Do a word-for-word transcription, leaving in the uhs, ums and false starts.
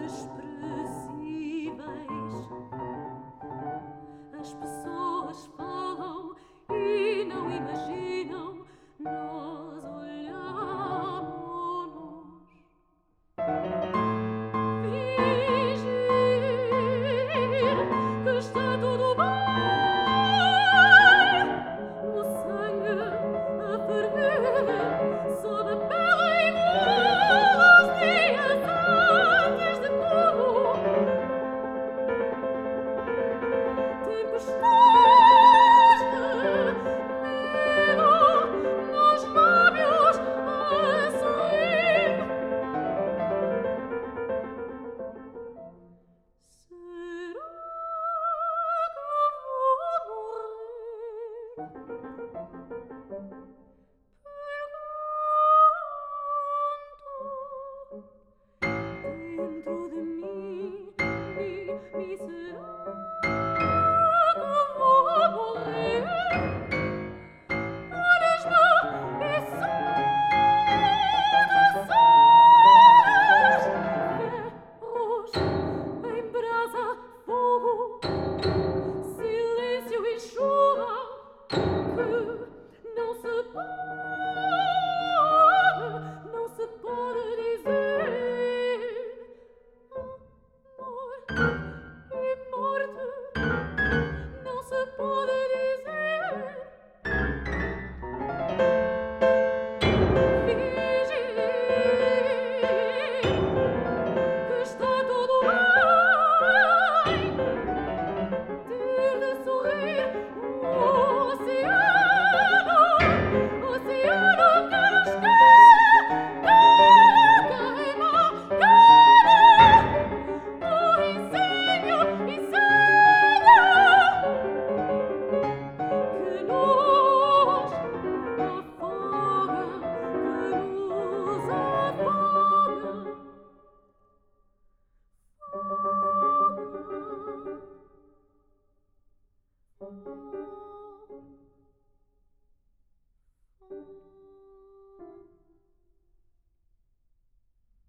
inexpressíveis. As pessoas falam e não imaginam, nós olhamos-nos. Fingir que está tudo bem, o sangue a ferver sob a pele igual aos dias antes de tudo. Tempestades de medo nos lábios assim. Será que vou morrer? Pergunto dentro de mim, me, me será que vou morrer? Olhos-me e saudações, ferros em brasa, fogo, silêncio e chuva que não se pode, não se pode dizer amor.